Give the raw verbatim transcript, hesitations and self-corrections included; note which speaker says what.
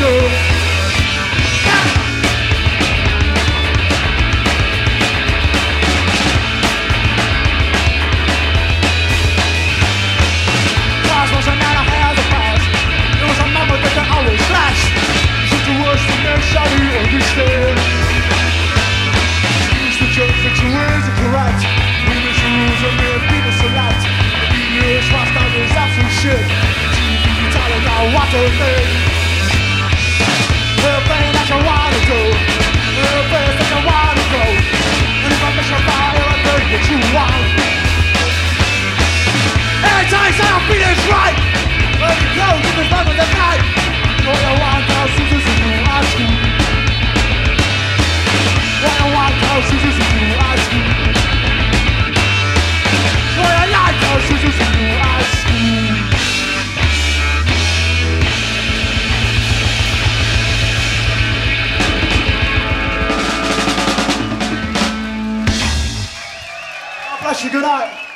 Speaker 1: do. Past was another hair the past. There was a moment that can always flash. Such a worse than their shawty understand. Use the joke that you ways are correct. We miss the rules and make people select. The media's lost on this absolute shit. T V telling now what to think. Everything that you wanna do, every place that you wanna go. And if I miss your fire, I'll do what you want. Anytime you say I'm feeling right, let me go to the front of the night. What you want, now, scissors in your eyes. What you want, now, scissors in your eyes. What you like, now, scissors in your eyes. Bless you, good night.